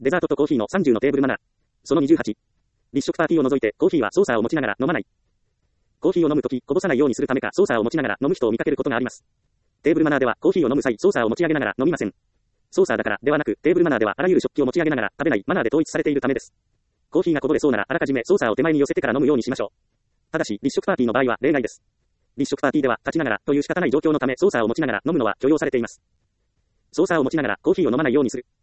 デザートとコーヒーの30のテーブルマナー。その28。立食パーティーを除いてコーヒーはソーサーを持ちながら飲まない。コーヒーを飲むとき、こぼさないようにするためかソーサーを持ちながら飲む人を見かけることがあります。テーブルマナーではコーヒーを飲む際、ソーサーを持ち上げながら飲みません。ソーサーだからではなく、テーブルマナーではあらゆる食器を持ち上げながら食べないマナーで統一されているためです。コーヒーがこぼれそうならあらかじめソーサーを手前に寄せてから飲むようにしましょう。ただし、立食パーティーの場合は例外です。立食パーティーでは立ちながらという仕方ない状況のためソーサーを持ちながら飲むのは許容されています。ソーサーを持ちながらコーヒーを飲まないようにする。